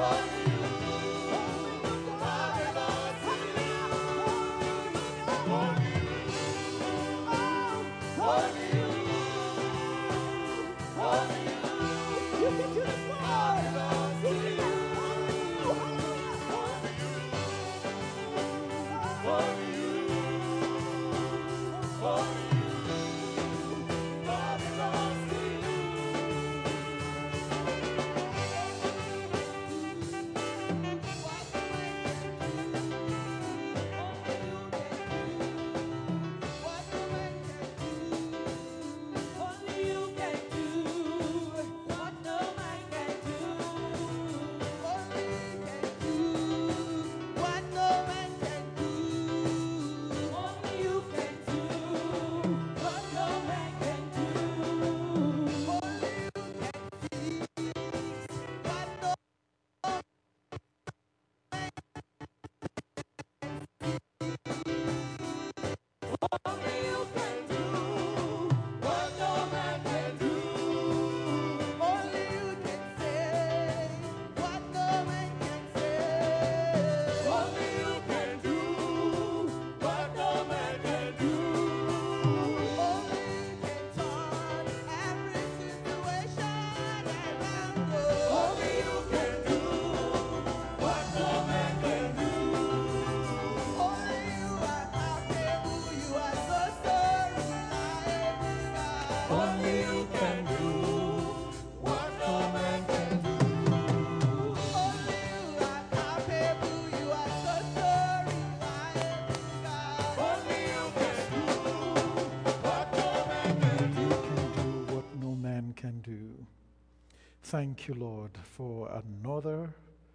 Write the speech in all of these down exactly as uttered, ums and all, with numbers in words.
Can do. Thank you, Lord, for another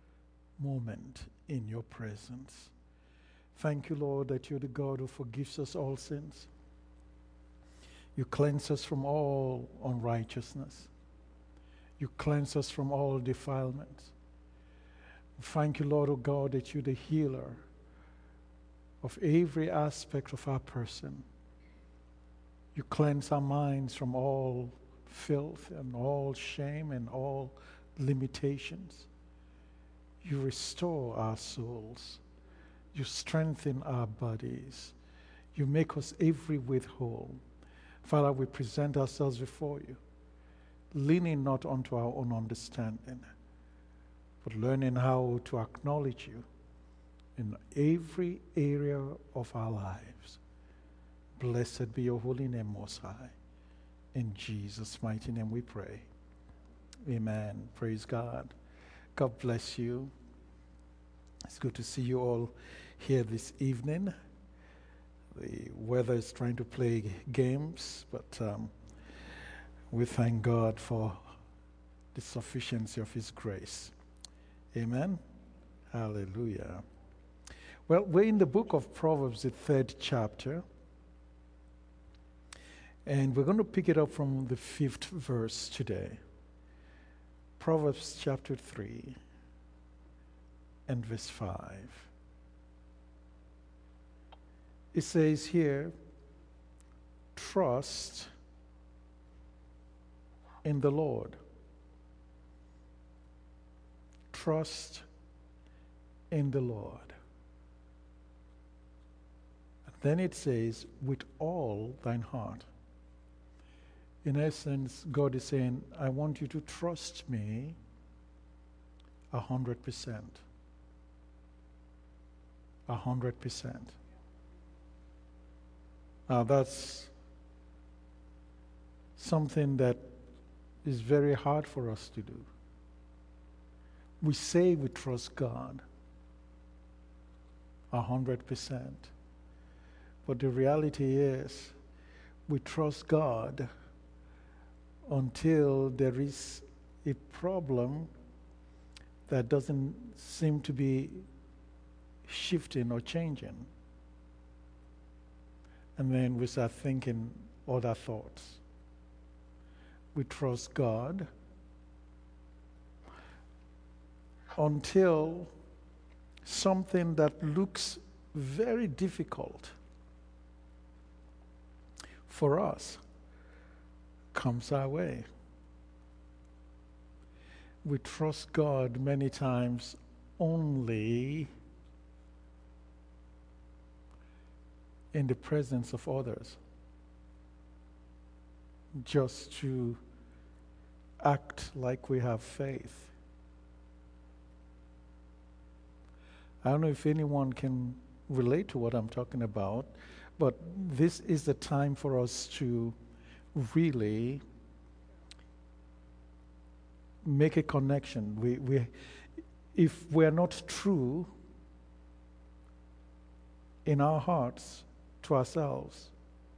moment in your presence. Thank you, Lord, that you're the God who forgives us all sins. You cleanse us from all unrighteousness. You cleanse us from all defilement. Thank you, Lord, oh God, that you're the healer of every aspect of our person. You cleanse our minds from all filth and all shame and all limitations. You restore our souls. You strengthen our bodies. You make us every whit whole. Father, we present ourselves before you, leaning not unto our own understanding, but learning how to acknowledge you in every area of our lives. Blessed be your holy name, Most High. In Jesus' mighty name we pray. Amen. Praise God. God bless you. It's good to see you all here this evening. The weather is trying to play games, but um, we thank God for the sufficiency of His grace. Amen. Hallelujah. Well, we're in the book of Proverbs, the third chapter. And we're going to pick it up from the fifth verse today. Proverbs chapter three and verse five. It says here, trust in the Lord. Trust in the Lord. And then it says, with all thine heart. In essence, God is saying, I want you to trust me a hundred percent. A hundred percent. Now that's something that is very hard for us to do. We say we trust God a hundred percent. But the reality is, we trust God until there is a problem that doesn't seem to be shifting or changing. And then we start thinking other thoughts. We trust God until something that looks very difficult for us comes our way. we trust God many times only in the presence of others, just to act like we have faith. I don't know if anyone can relate to what I'm talking about, but this is the time for us to really make a connection. We, we, if we're not true in our hearts to ourselves,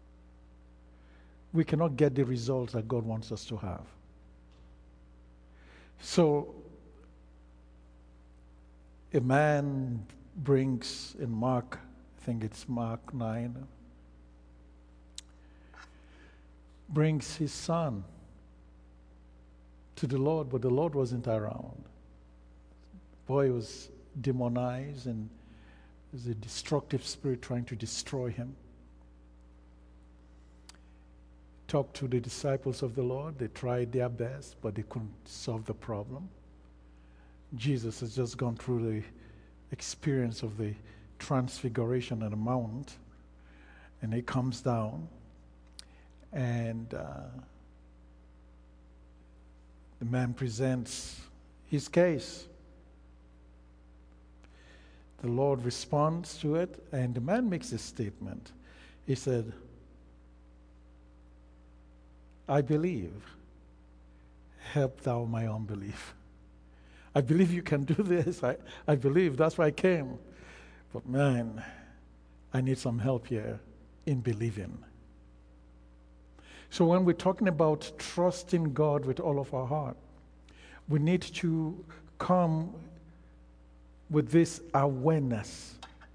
we cannot get the results that God wants us to have. So, a man brings in Mark, I think it's Mark nine, brings his son to the Lord, but the Lord wasn't around. Boy was demonized, and there's a destructive spirit trying to destroy him. Talked to the disciples of the Lord. They tried their best, but they couldn't solve the problem. Jesus has just gone through the experience of the transfiguration on the mount, and he comes down, and uh, the man presents his case. The Lord responds to it, and the man makes a statement. He said, I believe, help thou my unbelief. I believe you can do this. I, I believe, that's why I came. But man, I need some help here in believing. So when we're talking about trusting God with all of our heart, we need to come with this awareness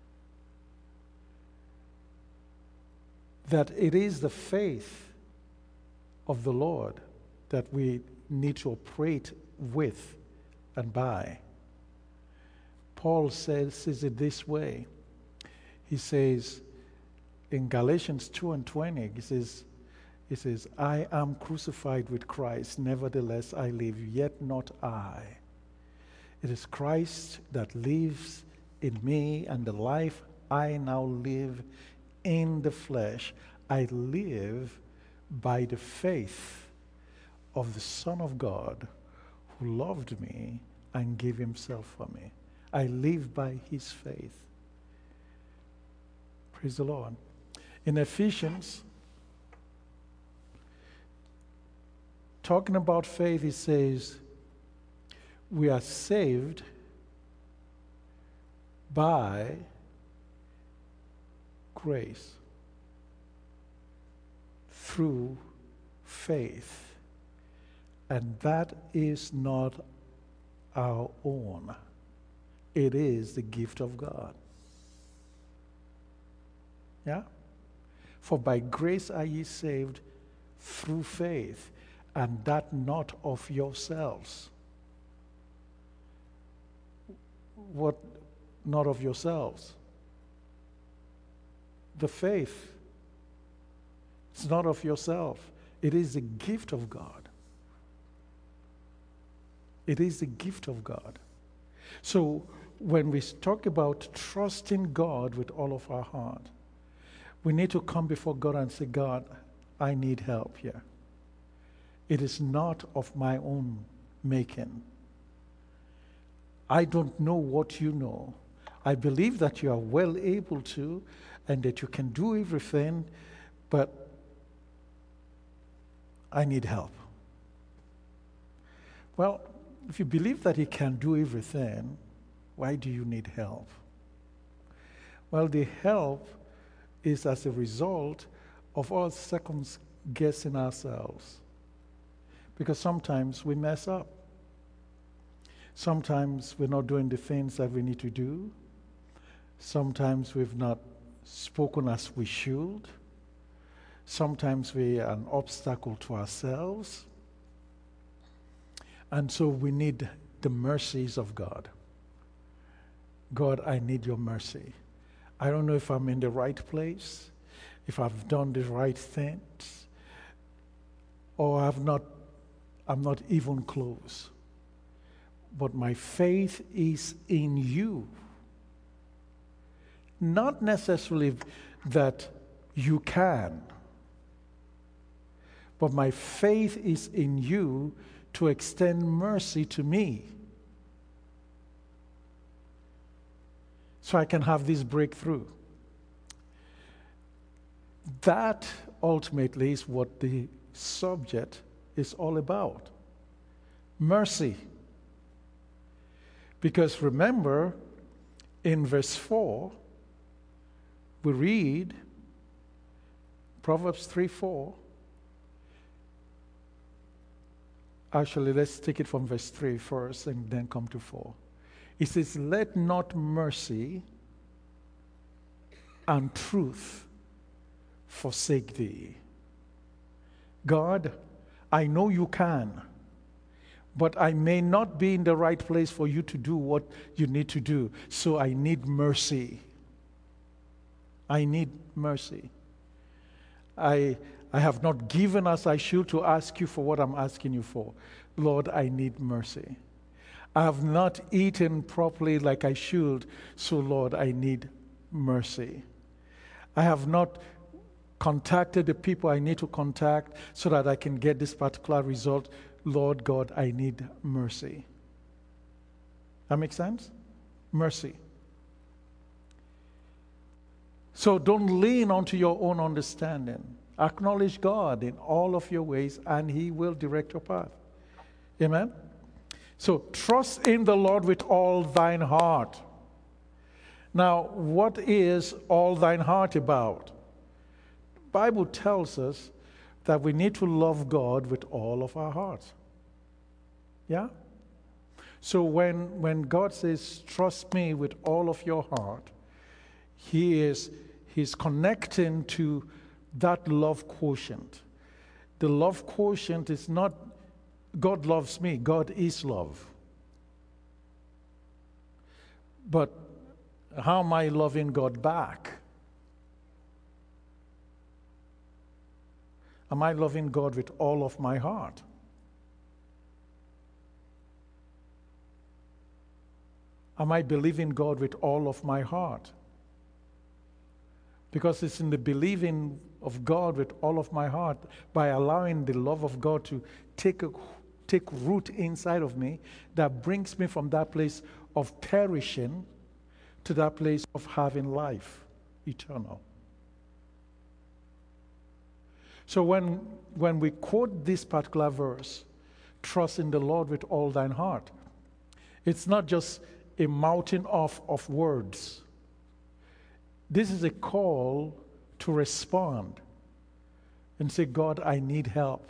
that it is the faith of the Lord that we need to operate with and by. Paul says, says it this way. He says in Galatians two and twenty, he says, he says, I am crucified with Christ, nevertheless I live, yet not I. It is Christ that lives in me, and the life I now live in the flesh, I live by the faith of the Son of God who loved me and gave himself for me. I live by his faith. Praise the Lord. In Ephesians, talking about faith, it says, we are saved by grace through faith. And that is not our own. It is the gift of God. Yeah? For by grace are ye saved through faith, and that not of yourselves. What not of yourselves? The faith. It's not of yourself. It is the gift of God. It is the gift of God. So when we talk about trusting God with all of our heart, we need to come before God and say, God, I need help here. It is not of my own making. I don't know what you know. I believe that you are well able to and that you can do everything, but I need help. Well, if you believe that he can do everything, why do you need help? Well, the help is as a result of us second guessing ourselves. Because sometimes we mess up. Sometimes we're not doing the things that we need to do. Sometimes we've not spoken as we should. Sometimes we are an obstacle to ourselves. And so we need the mercies of God. God, I need your mercy. I don't know if I'm in the right place, if I've done the right things, or I've not, I'm not even close. but my faith is in you. Not necessarily that you can, but my faith is in you to extend mercy to me so I can have this breakthrough. That ultimately is what the subject is all about. Mercy. Because remember, in verse four, we read Proverbs three four. Actually, let's take it from verse three first and then come to four. It says, let not mercy and truth forsake thee. God, I know you can, but I may not be in the right place for you to do what you need to do. So I need mercy. I need mercy. I, I have not given as I should to ask you for what I'm asking you for. Lord, I need mercy. I have not eaten properly like I should, so Lord, I need mercy. I have not contacted the people I need to contact so that I can get this particular result. Lord God, I need mercy. That makes sense? Mercy. So don't lean onto your own understanding. Acknowledge God in all of your ways, and He will direct your path. Amen? So trust in the Lord with all thine heart. Now, what is all thine heart about? The Bible tells us that we need to love God with all of our hearts. Yeah? So when, when God says, trust me with all of your heart, He is He's connecting to that love quotient. The love quotient is not, God loves me, God is love. But how am I loving God back? Am I loving God with all of my heart? Am I believing God with all of my heart? Because it's in the believing of God with all of my heart, by allowing the love of God to take a, take root inside of me, that brings me from that place of perishing to that place of having life eternal. So when, when we quote this particular verse, trust in the Lord with all thine heart, it's not just a mouthing off of words. This is a call to respond and say, God, I need help.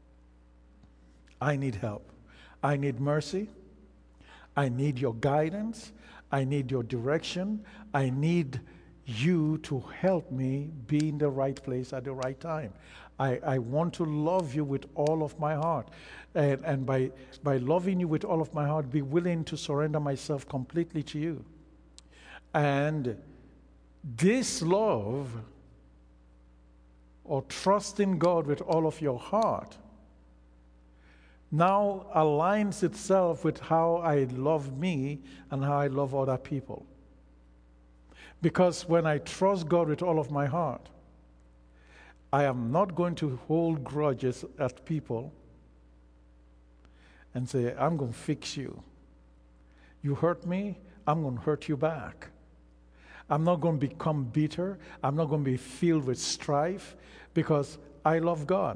I need help. I need mercy. I need your guidance. I need your direction. I need you to help me be in the right place at the right time. I, I want to love you with all of my heart. And, and by, by loving you with all of my heart, be willing to surrender myself completely to you. And this love, or trusting God with all of your heart, now aligns itself with how I love me and how I love other people. Because when I trust God with all of my heart, I am not going to hold grudges at people and say, I'm going to fix you. You hurt me, I'm going to hurt you back. I'm not going to become bitter. I'm not going to be filled with strife, because I love God.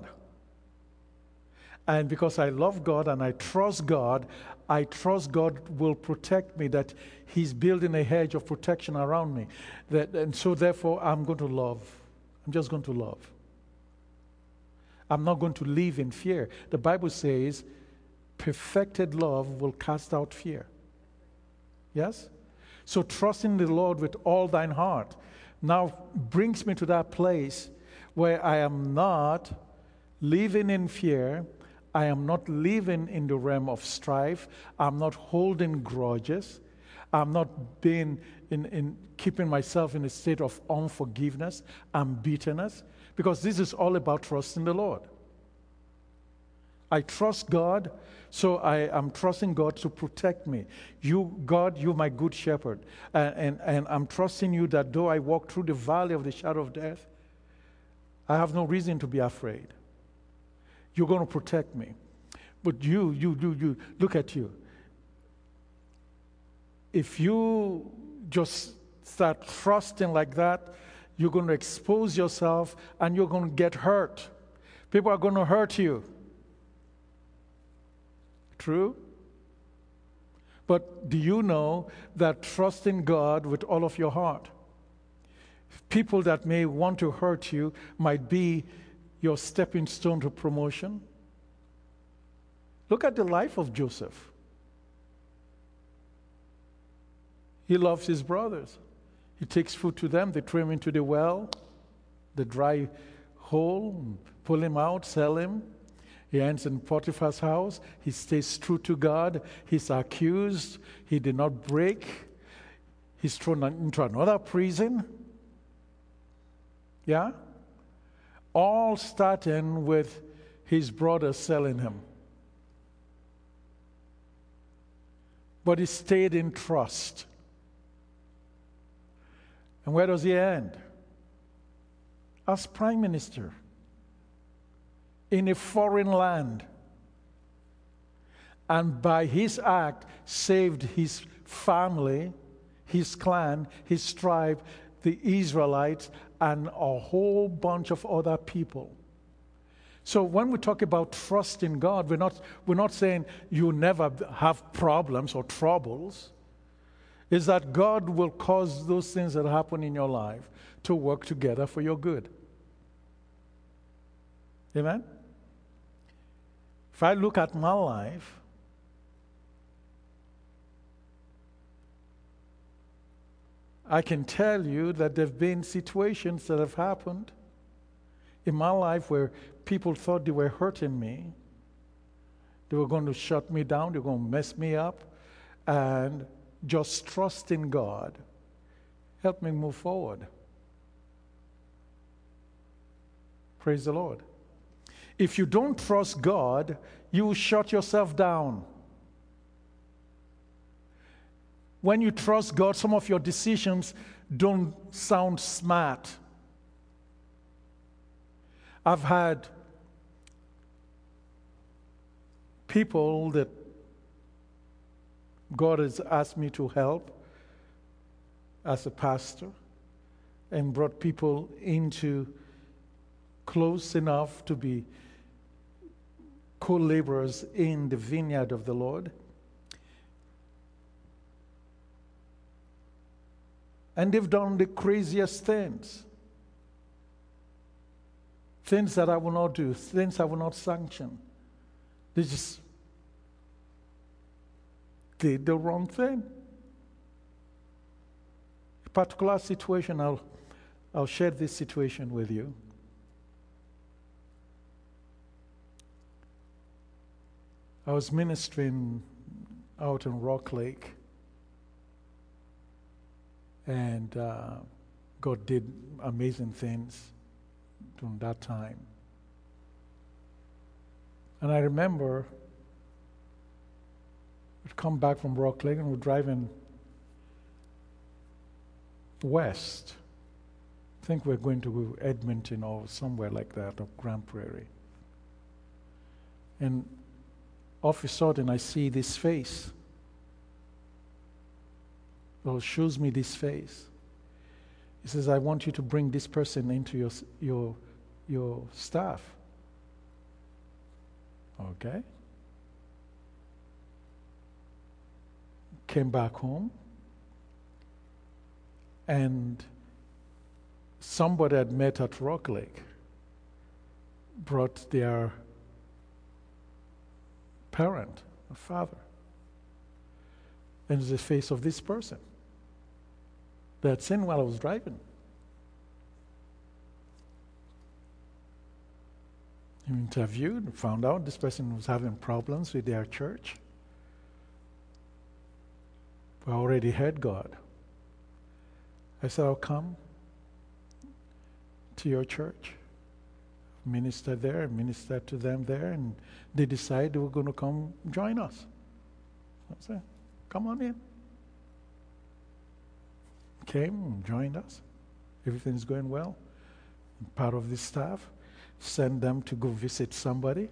And because I love God and I trust God, I trust God will protect me, that He's building a hedge of protection around me. That, and so therefore, I'm going to love. I'm just going to love. I'm not going to live in fear. The Bible says, perfected love will cast out fear. Yes? So trusting the Lord with all thine heart now brings me to that place where I am not living in fear. I am not living in the realm of strife. I'm not holding grudges. I'm not being in, in keeping myself in a state of unforgiveness and bitterness, because this is all about trusting the Lord. I trust God, so I am trusting God to protect me. You, God, you're my good shepherd. And, and, and I'm trusting you that though I walk through the valley of the shadow of death, I have no reason to be afraid. You're going to protect me. But you, you, you, you, look at you. If you just start trusting like that, you're going to expose yourself and you're going to get hurt. People are going to hurt you. True? But do you know that trusting God with all of your heart, people that may want to hurt you might be your stepping stone to promotion? Look at the life of Joseph. He loves his brothers. He takes food to them. They throw him into the well, the dry hole, pull him out, sell him. He ends in Potiphar's house. He stays true to God. He's accused. He did not break. He's thrown into another prison. Yeah? All starting with his brothers selling him. But he stayed in trust. And where does he end? As prime minister in a foreign land. And by his act, saved his family, his clan, his tribe, the Israelites, and a whole bunch of other people. So when we talk about trust in God, we're not, we're not saying you never have problems or troubles. Is that God will cause those things that happen in your life to work together for your good. Amen? If I look at my life, I can tell you that there have been situations that have happened in my life where people thought they were hurting me. They were going to shut me down. They were going to mess me up. And just trust in God help me move forward. Praise the Lord. If you don't trust God, you will shut yourself down. When you trust God, some of your decisions don't sound smart. I've had people that God has asked me to help as a pastor and brought people into close enough to be co-laborers in the vineyard of the Lord. And they've done the craziest things. Things that I will not do, things I will not sanction. They just did the wrong thing. A particular situation, I'll, I'll share this situation with you. I was ministering out in Rock Lake, and uh, God did amazing things during that time. And I remember we'd come back from Rock Lake and we're driving west. I think we're going to Edmonton or somewhere like that, or Grand Prairie. And all of a sudden I see this face. God shows me this face. He says, I want you to bring this person into your your your staff. Okay. Came back home, and somebody I'd met at Rock Lake brought their parent, a father, and it's the face of this person that I'd seen while I was driving. We interviewed, found out this person was having problems with their church. We already had God. I said, I'll come to your church. minister there, minister to them there, and they decide they were going to come join us. I said, come on in. Came, joined us. Everything's going well. Part of the staff. Send them to go visit somebody.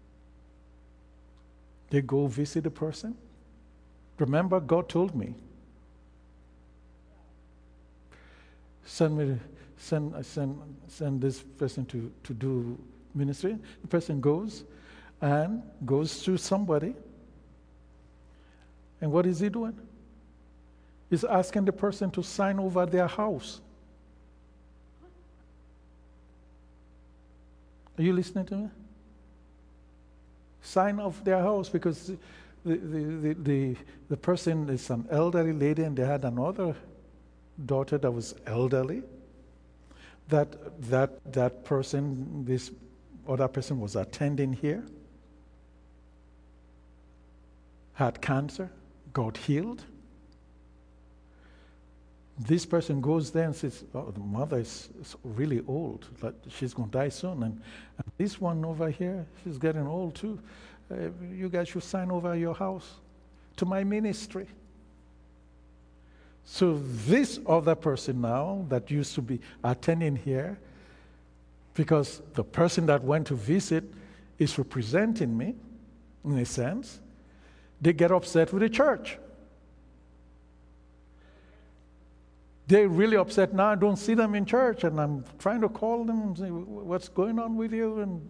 They go visit a person. Remember, God told me, send me, send, send, send this person to, to do ministry. The person goes and goes to somebody. And what is he doing? He's asking the person to sign over their house. Are you listening to me? Sign off their house, because the, the, the, the, the person is an elderly lady and they had another daughter that was elderly. That, that, that person, this other person was attending here, had cancer, got healed. This person goes there and says, oh, the mother is, is really old, like she's going to die soon. And, and this one over here, she's getting old too. Uh, you guys should sign over your house to my ministry. So this other person now that used to be attending here, because the person that went to visit is representing me, in a sense, they get upset with the church. They're really upset now. I don't see them in church, and I'm trying to call them and say, what's going on with you? And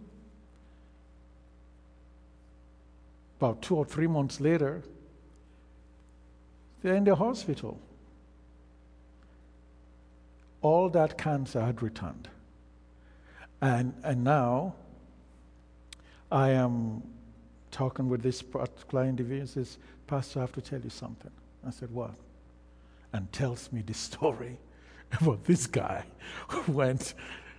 about two or three months later, they're in the hospital. All that cancer had returned. And, and now I am talking with this particular individual. He says, Pastor, I have to tell you something. I said, what? And tells me the story about this guy who went.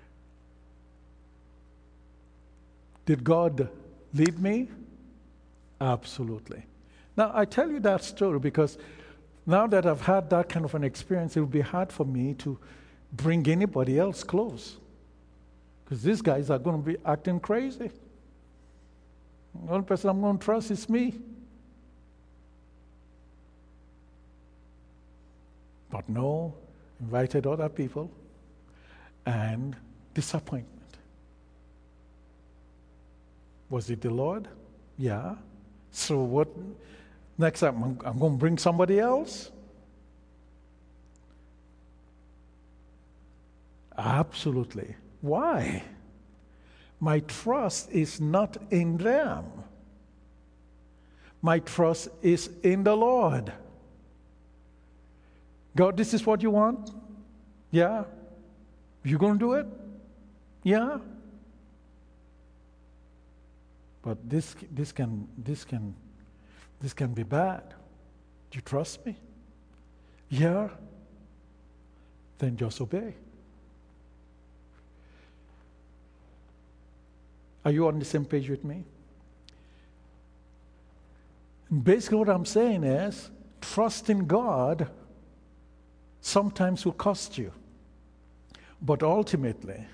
Did God lead me? Absolutely. Now, I tell you that story because now that I've had that kind of an experience, it will be hard for me to bring anybody else close. Because these guys are going to be acting crazy. The only person I'm going to trust is me. But no, invited other people, and disappointment. Was it the Lord? Yeah. So what, next time I'm, I'm going to bring somebody else? Absolutely. Why? My trust is not in them. My trust is in the Lord. God, this is what you want? Yeah. You going to do it? Yeah. But this this can this can this can be bad. Do you trust me? Yeah. Then just obey. Are you on the same page with me? And basically what I'm saying is, trust in God sometimes will cost you. But ultimately,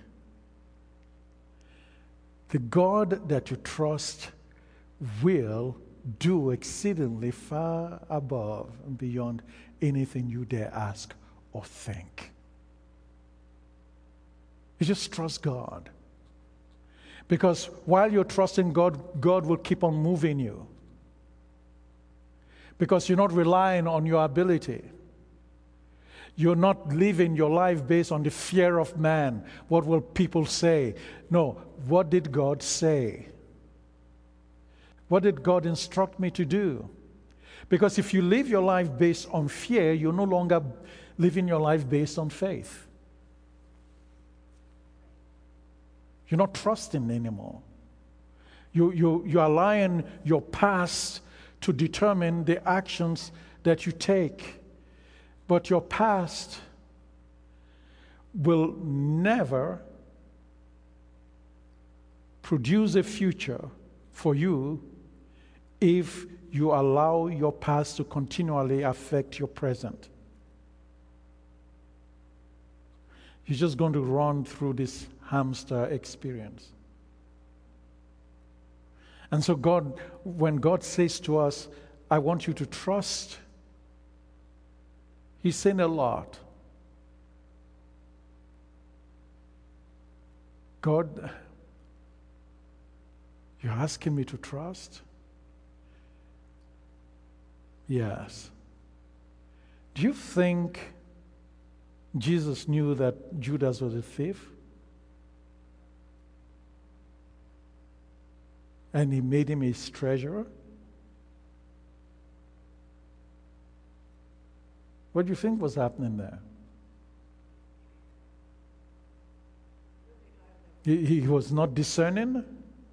the God that you trust will do exceedingly far above and beyond anything you dare ask or think. You just trust God. Because while you're trusting God, God will keep on moving you. Because you're not relying on your ability. You're not living your life based on the fear of man. What will people say? No, what did God say? What did God instruct me to do? Because if you live your life based on fear, you're no longer living your life based on faith. You're not trusting anymore. You, you, you're allowing your past to determine the actions that you take. But your past will never produce a future for you if you allow your past to continually affect your present. You're just going to run through this hamster experience. And so God, when God says to us, I want you to trust, He's saying a lot. God, you're asking me to trust? Yes. Do you think Jesus knew that Judas was a thief? And He made him his treasurer? What do you think was happening there? He, he was not discerning?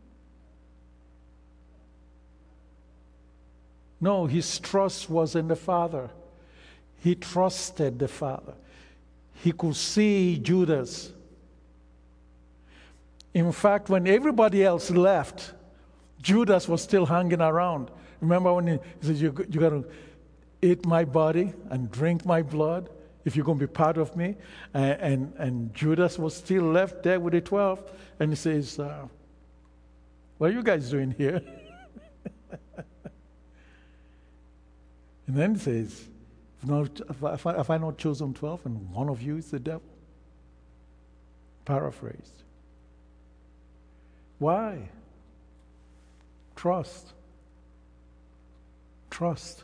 No, his trust was in the Father. He trusted the Father. He could see Judas. In fact, when everybody else left, Judas was still hanging around. Remember when he said, you, you got to eat my body and drink my blood if you're going to be part of me? And, and, and Judas was still left there with the twelve. And he says, uh, what are you guys doing here? And then he says, if, not, if, I, if I not chosen twelve and one of you is the devil? Paraphrased. Why? Trust. Trust.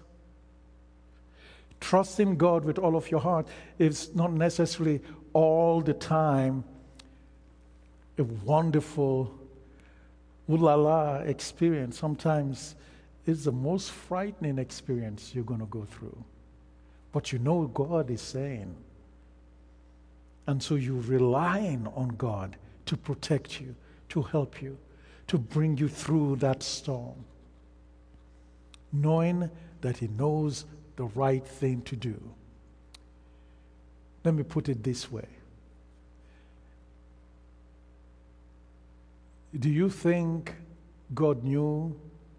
Trust in God with all of your heart is not necessarily all the time a wonderful, ooh la la experience. Sometimes it's the most frightening experience you're going to go through. But you know God is saying. And so you're relying on God to protect you, to help you, to bring you through that storm, knowing that He knows the right thing to do. Let me put it this way. Do you think God knew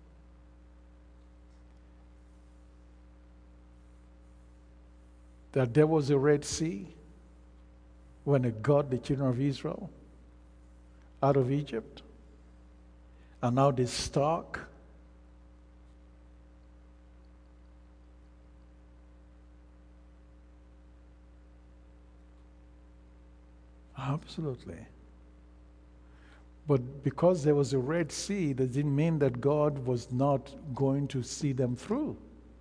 that there was a Red Sea when it got the children of Israel out of Egypt? And now they're stuck. Absolutely. But because there was a Red Sea, that didn't mean that God was not going to see them through.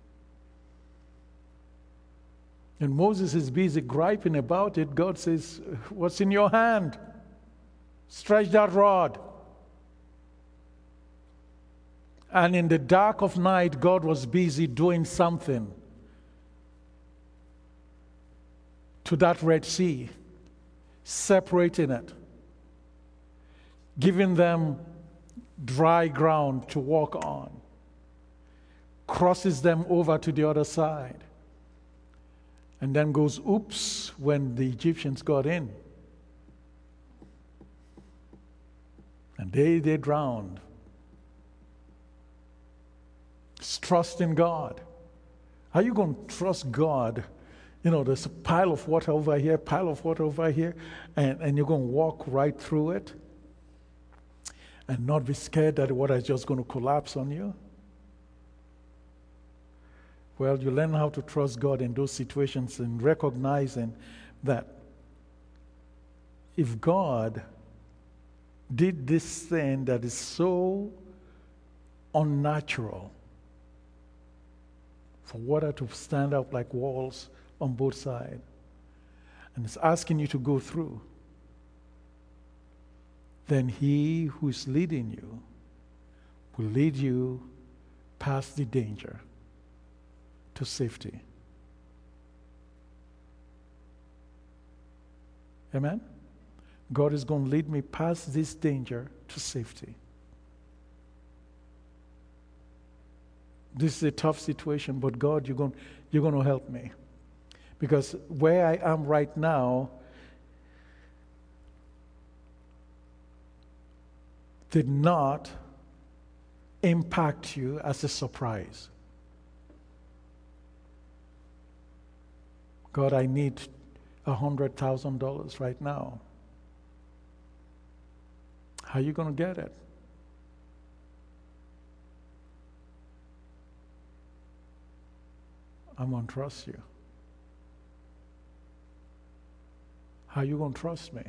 And Moses is busy griping about it. God says, what's in your hand? Stretch that rod. And in the dark of night, God was busy doing something to that Red Sea, separating it, giving them dry ground to walk on, crosses them over to the other side, and then goes, oops, when the Egyptians got in. And they, they drowned. It's trust in God. How are you going to trust God? You know, there's a pile of water over here, pile of water over here, and, and you're going to walk right through it and not be scared that the water is just going to collapse on you? Well, you learn how to trust God in those situations and recognizing that if God did this thing that is so unnatural, for water to stand up like walls on both sides, and it's asking you to go through, then He who is leading you will lead you past the danger to safety. Amen? God is going to lead me past this danger to safety. This is a tough situation, but God, you're going, you're going to help me. Because where I am right now did not impact you as a surprise. God, I need one hundred thousand dollars right now. How are you going to get it? I'm going to trust you. How are you going to trust me?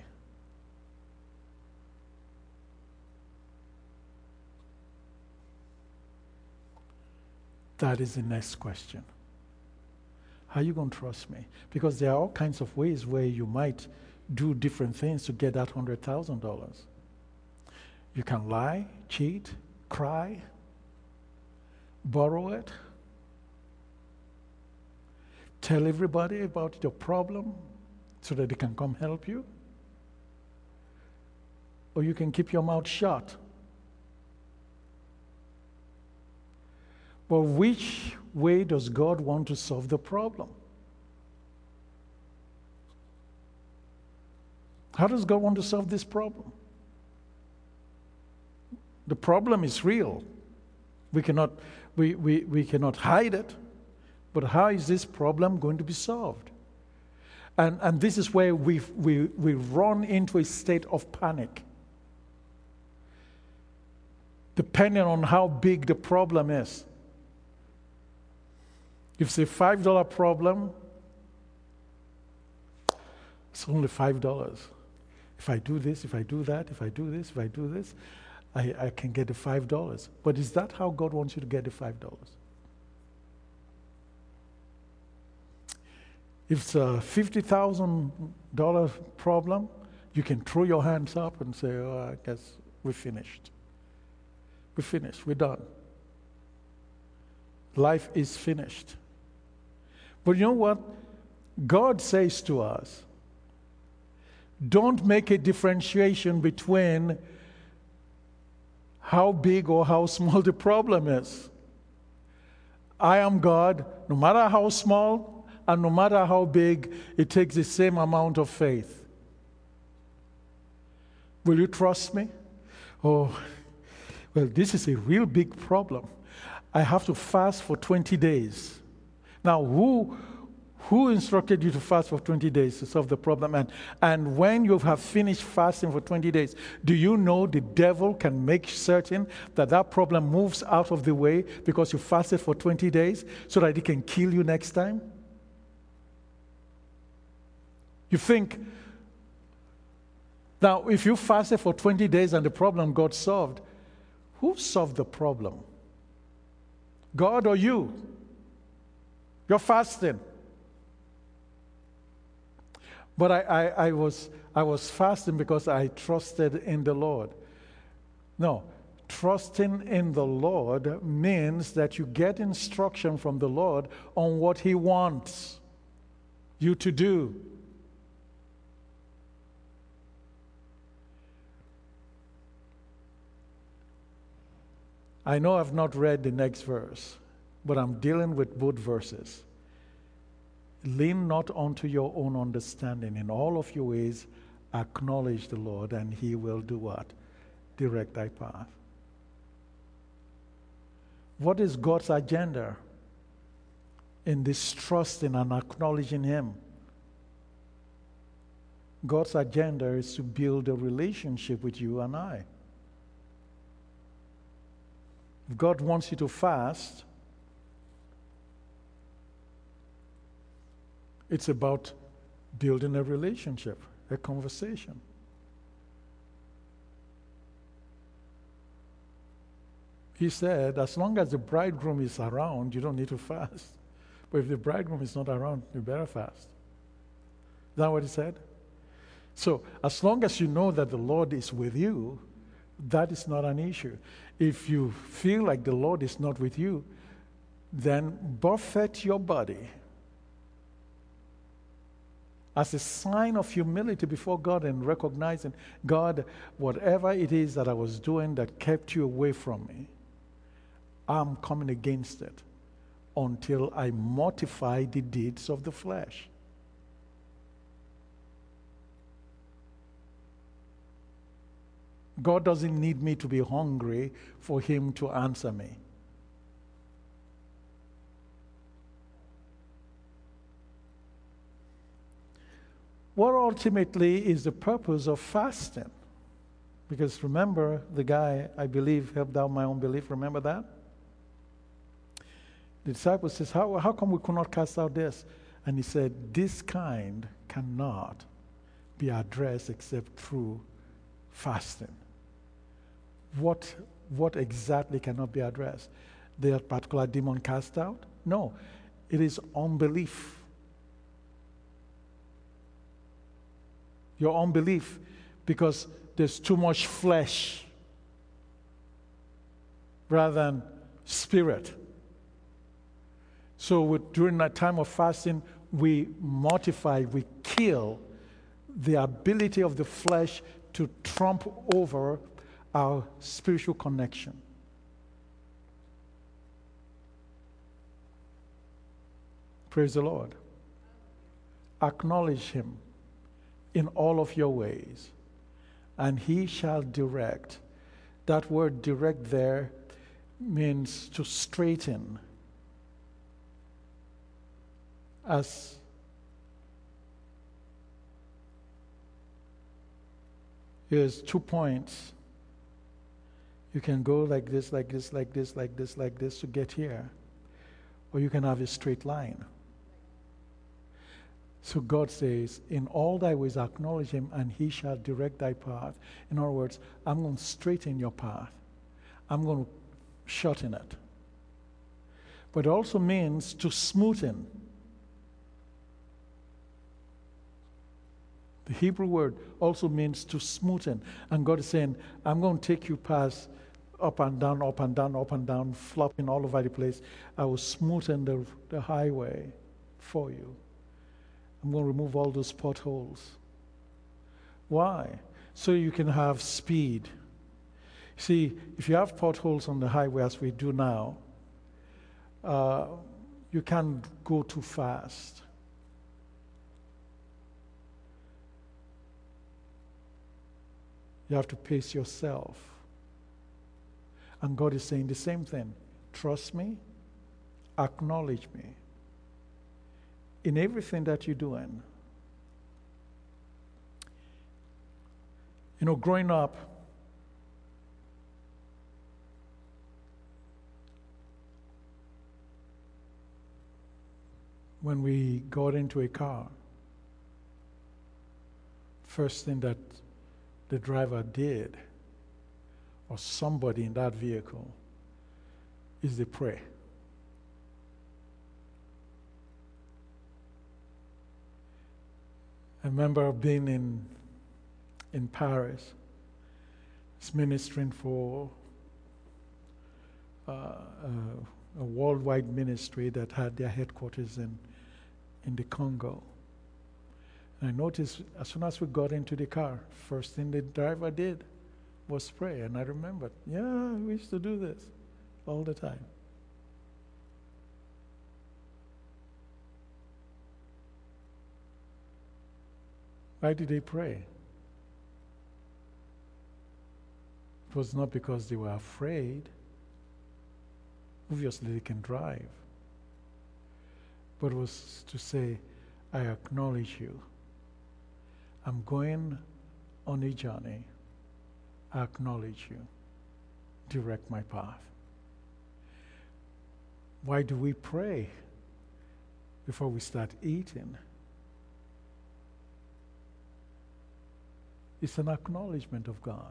That is the next question. How are you going to trust me? Because there are all kinds of ways where you might do different things to get that one hundred thousand dollars. You can lie, cheat, cry, borrow it, tell everybody about your problem so that they can come help you. Or you can keep your mouth shut. But which way does God want to solve the problem? How does God want to solve this problem? The problem is real. We cannot, we, we, we cannot hide it. But how is this problem going to be solved? And, and this is where we, we, we run into a state of panic. Depending on how big the problem is. If it's a five dollar problem, it's only five dollars. If I do this, if I do that, if I do this, if I do this, I, I can get the five dollars. But is that how God wants you to get the five dollars? If it's a fifty thousand dollars problem, you can throw your hands up and say, oh, I guess we're finished. We're finished. We're done. Life is finished. But you know what? God says to us, don't make a differentiation between how big or how small the problem is. I am God, no matter how small and no matter how big, it takes the same amount of faith. Will you trust me? Oh, well, this is a real big problem. I have to fast for twenty days. Now, who who instructed you to fast for twenty days to solve the problem? And, and when you have finished fasting for twenty days, do you know the devil can make certain that that problem moves out of the way because you fasted for twenty days so that he can kill you next time? You think, now if you fasted for twenty days and the problem got solved, who solved the problem? God or you? You're fasting. But I, I, I was I was fasting because I trusted in the Lord. No, trusting in the Lord means that you get instruction from the Lord on what He wants you to do. I know I've not read the next verse, but I'm dealing with both verses. Lean not unto your own understanding. In all of your ways, acknowledge the Lord, and He will do what? Direct thy path. What is God's agenda in this trusting and acknowledging Him? God's agenda is to build a relationship with you and I. If God wants you to fast, it's about building a relationship, a conversation. He said, as long as the bridegroom is around, you don't need to fast. But if the bridegroom is not around, you better fast. Is that what he said? So, as long as you know that the Lord is with you, that is not an issue. If you feel like the Lord is not with you, then buffet your body as a sign of humility before God and recognizing, God, whatever it is that I was doing that kept you away from me, I'm coming against it until I mortify the deeds of the flesh. God doesn't need me to be hungry for Him to answer me. What ultimately is the purpose of fasting? Because remember, the guy, I believe, helped out my unbelief. Remember that? The disciple says, how, how come we could not cast out this? And he said, this kind cannot be addressed except through fasting. What, what exactly cannot be addressed? The particular demon cast out? No, it is unbelief. Your unbelief, because there's too much flesh rather than spirit. So with, during that time of fasting, we mortify, we kill the ability of the flesh to trump over our spiritual connection. Praise the Lord. Acknowledge him in all of your ways, and he shall direct. That word direct there means to straighten. As here's two points. You can go like this, like this, like this, like this, like this to get here. Or you can have a straight line. So God says, in all thy ways acknowledge him, and he shall direct thy path. In other words, I'm going to straighten your path. I'm going to shorten it. But it also means to smoothen. The Hebrew word also means to smoothen. And God is saying, I'm going to take you past up and down, up and down, up and down, flopping all over the place. I will smoothen the, the highway for you. I'm going to remove all those potholes. Why? So you can have speed. See, if you have potholes on the highway as we do now, uh, you can't go too fast. You have to pace yourself. And God is saying the same thing. Trust me, acknowledge me in everything that you're doing. You know, growing up, when we got into a car, first thing that the driver did, or somebody in that vehicle, is they pray. I remember being in in Paris, ministering for uh, a, a worldwide ministry that had their headquarters in in the Congo. And I noticed as soon as we got into the car, first thing the driver did was pray. And I remembered, yeah, we used to do this all the time. Why did they pray? It was not because they were afraid. Obviously, they can drive. But it was to say, I acknowledge you. I'm going on a journey. I acknowledge you. Direct my path. Why do we pray before we start eating? It's an acknowledgement of God.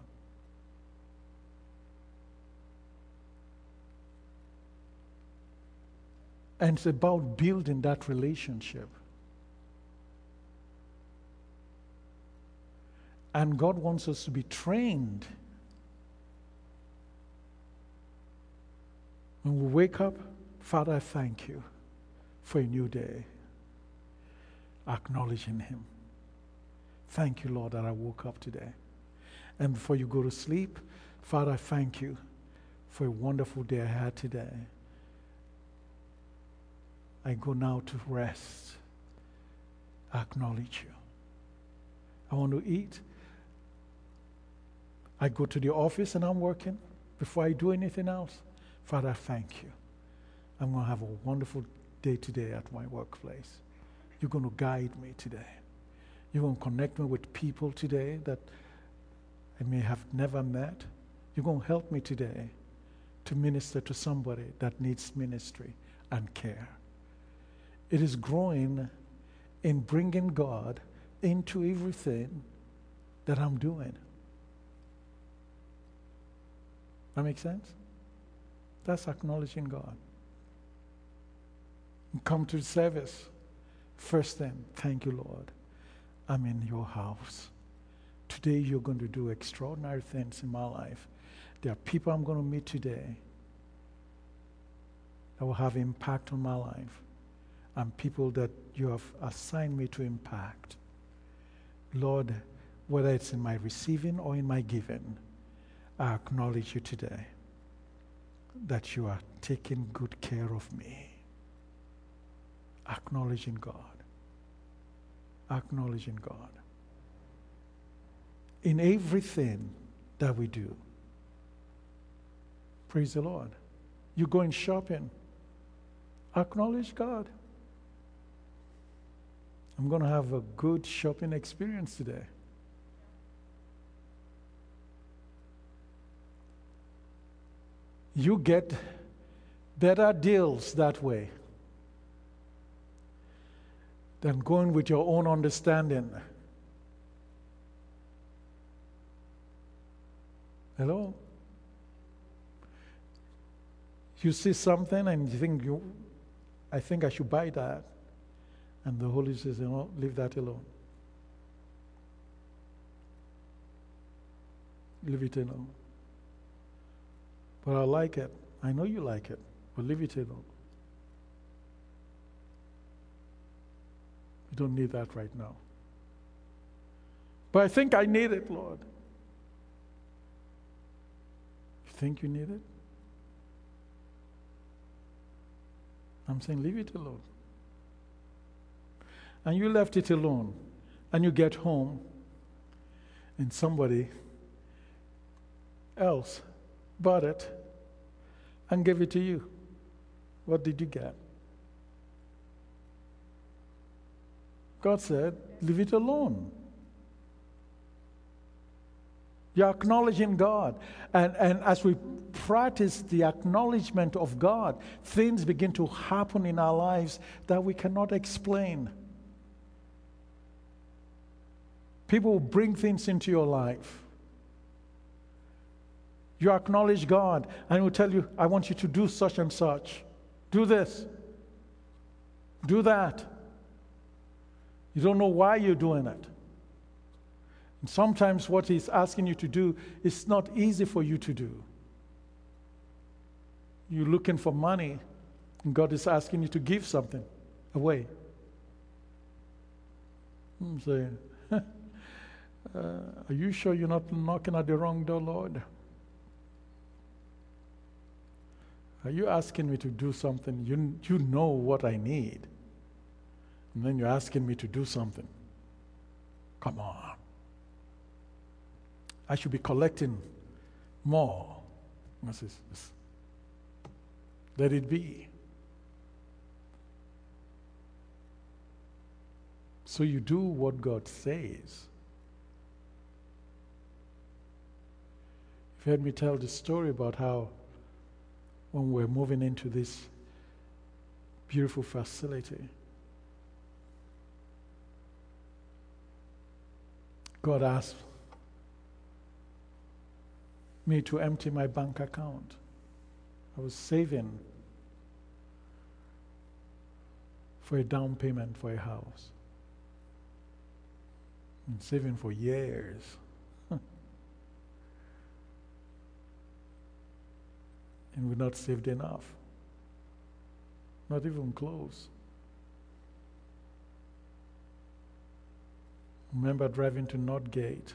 And it's about building that relationship. And God wants us to be trained. When we wake up, Father, I thank you for a new day. Acknowledging him. Thank you, Lord, that I woke up today. And before you go to sleep, Father, I thank you for a wonderful day I had today. I go now to rest. I acknowledge you. I want to eat. I go to the office and I'm working. Before I do anything else, Father, I thank you. I'm going to have a wonderful day today at my workplace. You're going to guide me today. You're going to connect me with people today that I may have never met. You're going to help me today to minister to somebody that needs ministry. and care. It is growing in bringing God into everything that I'm doing. That makes sense? That's acknowledging God. You come to the service. First thing, thank you, Lord. I'm in your house. Today you're going to do extraordinary things in my life. There are people I'm going to meet today that will have impact on my life, and people that you have assigned me to impact. Lord, whether it's in my receiving or in my giving, I acknowledge you today that you are taking good care of me. Acknowledging God. Acknowledging God. In everything that we do. Praise the Lord. You going shopping. Acknowledge God. I'm going to have a good shopping experience today. You get better deals that way than going with your own understanding. Hello? You see something and you think, you, I think I should buy that. And the Holy Spirit says, no, leave that alone. Leave it alone. But I like it. I know you like it, but leave it alone. You don't need that right now. But I think I need it, Lord. You think you need it? I'm saying leave it alone. And you left it alone. And you get home and somebody else bought it and gave it to you. What did you get? God said, leave it alone. You're acknowledging God. And, and as we practice the acknowledgement of God, things begin to happen in our lives that we cannot explain. People will bring things into your life. You acknowledge God, and He will tell you, I want you to do such and such. Do this. Do that. You don't know why you're doing it. And sometimes what He's asking you to do is not easy for you to do. You're looking for money, and God is asking you to give something away. I'm saying, uh, are you sure you're not knocking at the wrong door, Lord? Are you asking me to do something? You, you know what I need. And then you're asking me to do something. Come on. I should be collecting more. Let it be. So you do what God says. You've heard me tell the story about how when we're moving into this beautiful facility, God asked me to empty my bank account. I was saving for a down payment for a house. And saving for years. And we're not saved enough. Not even close. I remember driving to Northgate.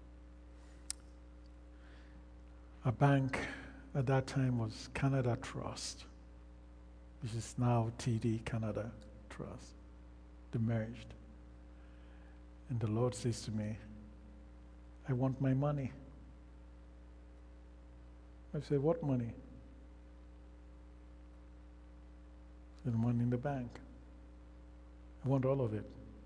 Our bank at that time was Canada Trust, which is now T D Canada Trust. They merged. And the Lord says to me, I want my money. I said, what money? The money in the bank. I want all of it.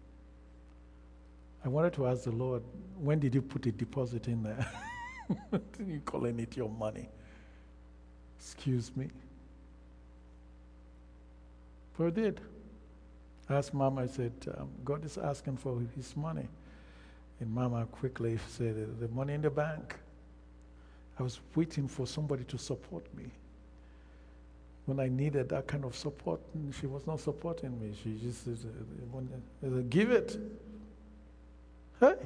I wanted to ask the Lord, when did you put a deposit in there? You're calling it your money. Excuse me. But I did. I asked Mama, I said, um, God is asking for his money. And Mama quickly said, the money in the bank. I was waiting for somebody to support me. When I needed that kind of support, she was not supporting me. She just said, give it. Hey.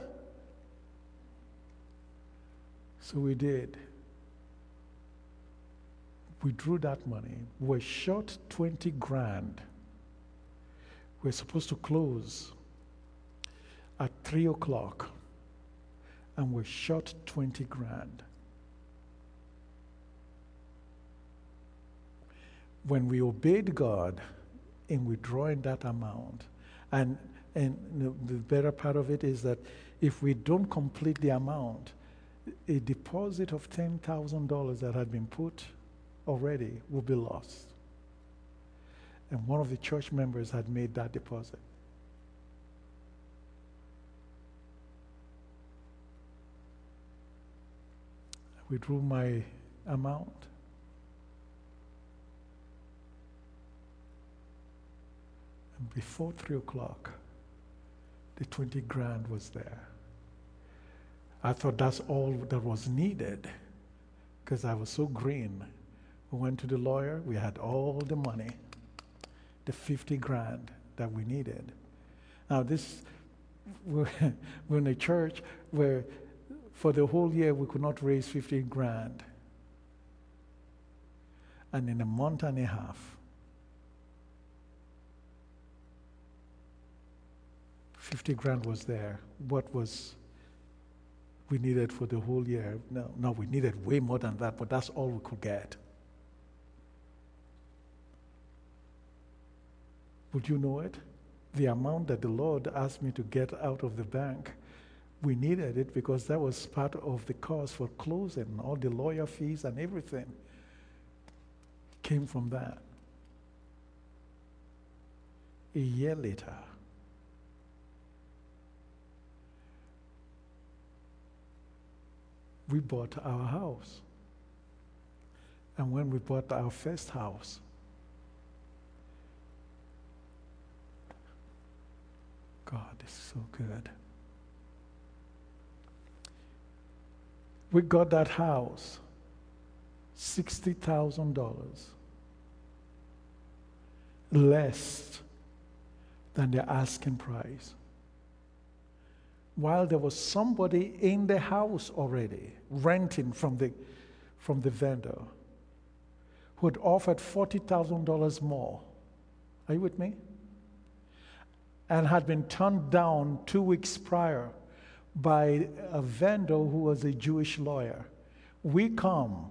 So we did. We drew that money. We were short twenty grand. We were supposed to close at three o'clock. And we're short twenty grand. When we obeyed God in withdrawing that amount, and and the better part of it is that if we don't complete the amount, a deposit of ten thousand dollars that had been put already will be lost. And one of the church members had made that deposit. I withdrew my amount. And before three o'clock, the twenty grand was there. I thought that's all that was needed because I was so green. We went to the lawyer, we had all the money, the fifty grand that we needed. Now this, we're, we're in a church where for the whole year we could not raise fifty grand. And in a month and a half, fifty grand was there. What was we needed for the whole year? No, no, we needed way more than that, but that's all we could get. Would you know it? The amount that the Lord asked me to get out of the bank, we needed it because that was part of the cost for closing. All the lawyer fees and everything came from that. A year later, we bought our house. And when we bought our first house, God is so good. We got that house, sixty thousand dollars less than the asking price. While there was somebody in the house already, renting from the, from the vendor, who had offered forty thousand dollars more. Are you with me? And had been turned down two weeks prior by a vendor who was a Jewish lawyer. We come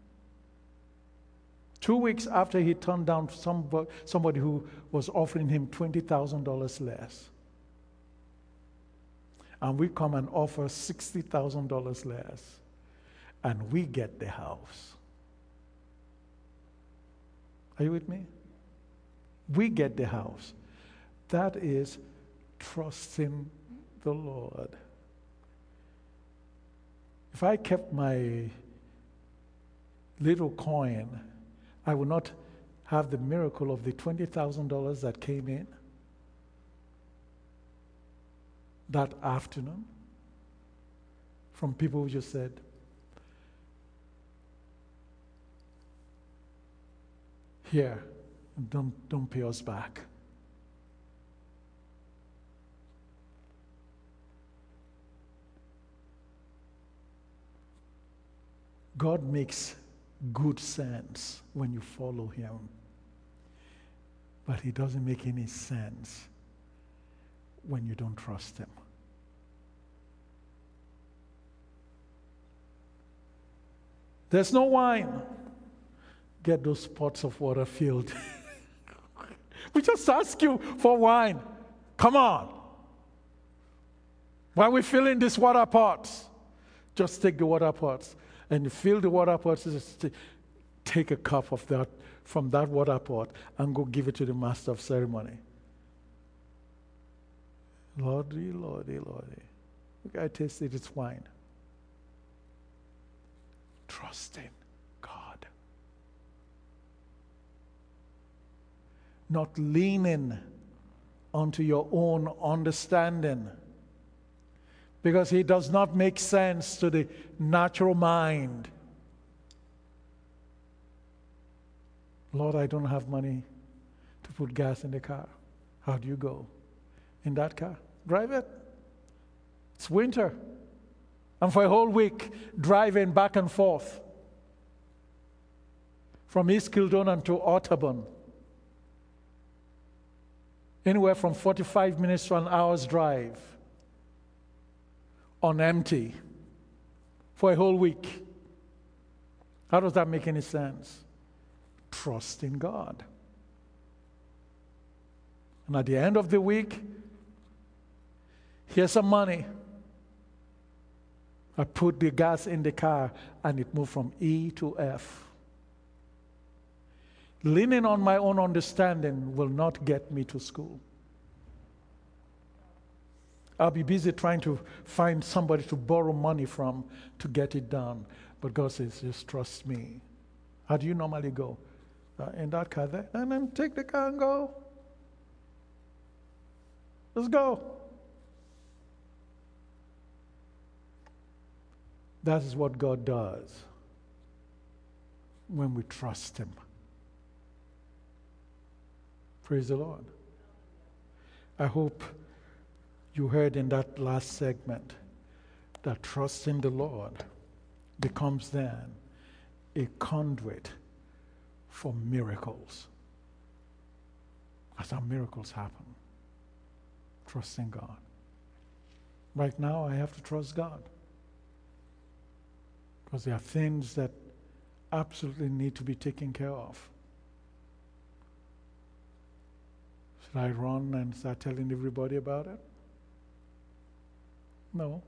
two weeks after he turned down somebody, somebody who was offering him twenty thousand dollars less. And we come and offer sixty thousand dollars less. And we get the house. Are you with me? We get the house. That is trusting the Lord. If I kept my little coin, I would not have the miracle of the twenty thousand dollars that came in that afternoon from people who just said, here, don't, don't pay us back. God makes good sense when you follow him, but he doesn't make any sense when you don't trust him. There's no wine. Get those pots of water filled. We just ask you for wine. Come on. While we're filling these water pots, just take the water pots and you fill the water pots. Just take a cup of that from that water pot and go give it to the master of ceremony. Lordy, Lordy, Lordy. Look, I tasted its wine. Trusting God. not leaning onto your own understanding, because it does not make sense to the natural mind. Lord, I don't have money to put gas in the car. How do you go? In that car? Drive it. It's winter. And for a whole week, driving back and forth from East Kildonan to Otterburn, anywhere from forty-five minutes to an hour's drive, on empty, for a whole week. How does that make any sense? Trust in God. And at the end of the week, here's some money. I put the gas in the car and it moved from E to F. Leaning on my own understanding will not get me to school. I'll be busy trying to find somebody to borrow money from to get it done. But God says, just trust me. How do you normally go? Uh, in that car there, and then take the car and go. Let's go. That is what God does when we trust Him. Praise the Lord. I hope you heard in that last segment that trusting the Lord becomes then a conduit for miracles. That's how miracles happen. Trusting God. Right now, I have to trust God, because there are things that absolutely need to be taken care of. Should I run and start telling everybody about it? No.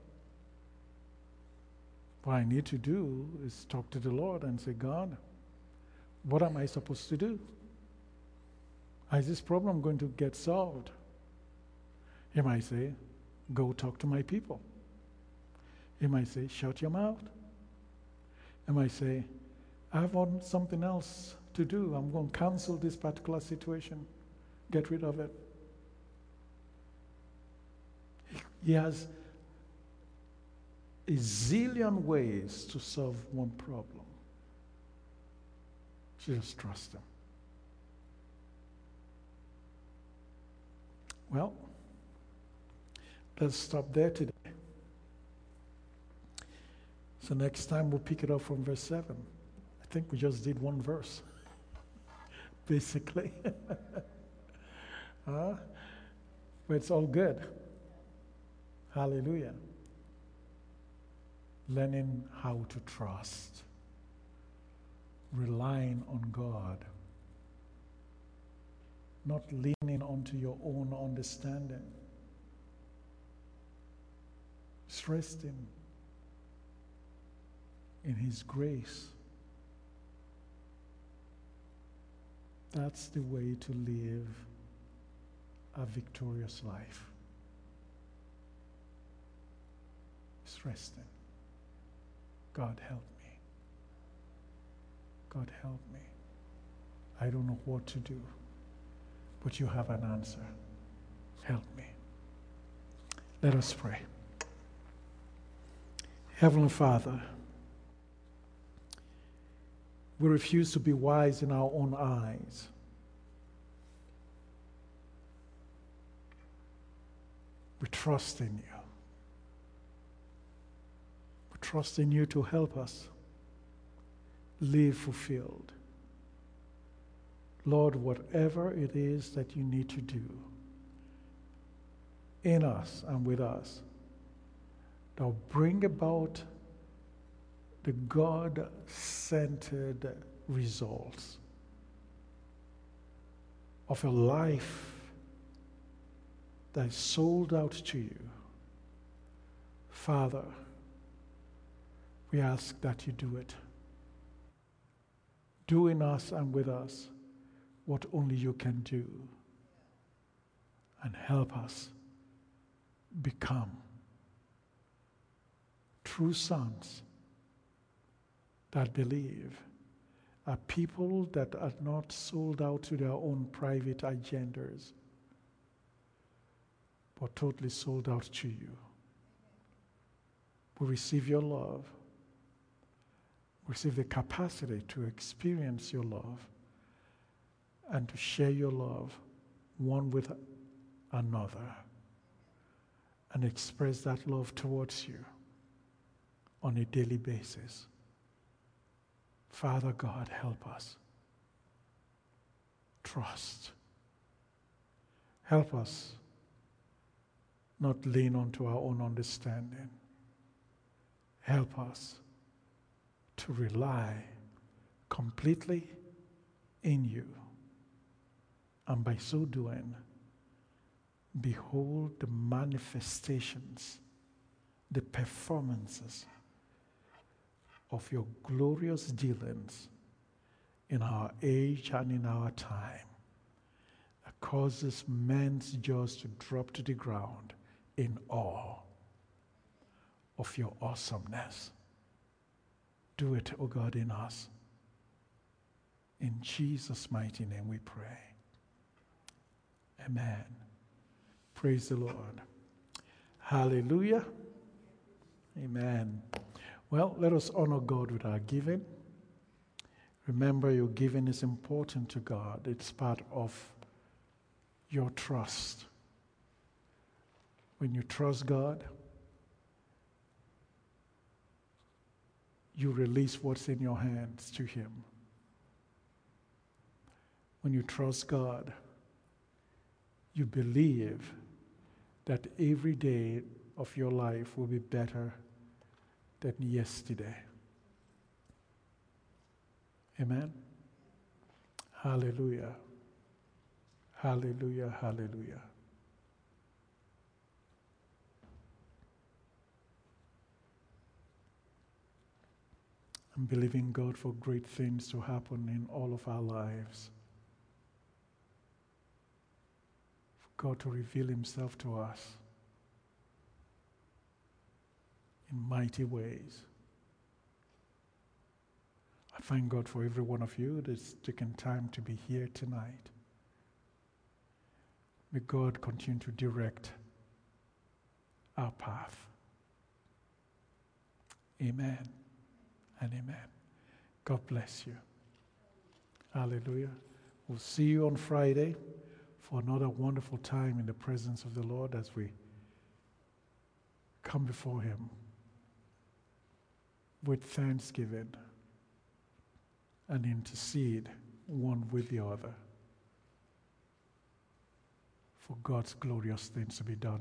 What I need to do is talk to the Lord and say, God, what am I supposed to do? Is this problem going to get solved? He might say, go talk to my people. He might say, shut your mouth. He might say, I have something else to do. I'm going to cancel this particular situation. Get rid of it. He has a zillion ways to solve one problem. Just trust Him. Well, let's stop there today. So next time we'll pick it up from verse seven. I think we just did one verse, basically. huh? But it's all good. Hallelujah. Learning how to trust. Relying on God. Not leaning onto your own understanding. Trusting in His grace. That's the way to live a victorious life. It's resting. God help me. God help me. I don't know what to do, but you have an answer. Help me. Let us pray. Heavenly Father, we refuse to be wise in our own eyes. We trust in you. We trust in you to help us live fulfilled. Lord, whatever it is that you need to do in us and with us, that will bring about the God-centered results of a life that is sold out to you. Father, we ask that you do it. Do in us and with us what only you can do, and help us become true sons that believe are people that are not sold out to their own private agendas, but totally sold out to you. We receive your love. We receive the capacity to experience your love and to share your love one with another and express that love towards you on a daily basis. Father God, help us. Trust. Help us not lean onto our own understanding. Help us to rely completely in you. And by so doing, behold the manifestations, the performances of your glorious dealings in our age and in our time that causes men's jaws to drop to the ground in awe of your awesomeness. Do it, O God, in us. In Jesus' mighty name we pray. Amen. Praise the Lord. Hallelujah. Amen. Well, let us honor God with our giving. Remember, your giving is important to God. It's part of your trust. When you trust God, you release what's in your hands to Him. When you trust God, you believe that every day of your life will be better than yesterday. Amen? Hallelujah. Hallelujah, hallelujah. I'm believing God for great things to happen in all of our lives. For God to reveal Himself to us in mighty ways. I thank God for every one of you that's taken time to be here tonight. May God continue to direct our path. Amen and amen. God bless you. Hallelujah. We'll see you on Friday for another wonderful time in the presence of the Lord as we come before Him with thanksgiving and intercede one with the other for God's glorious things to be done.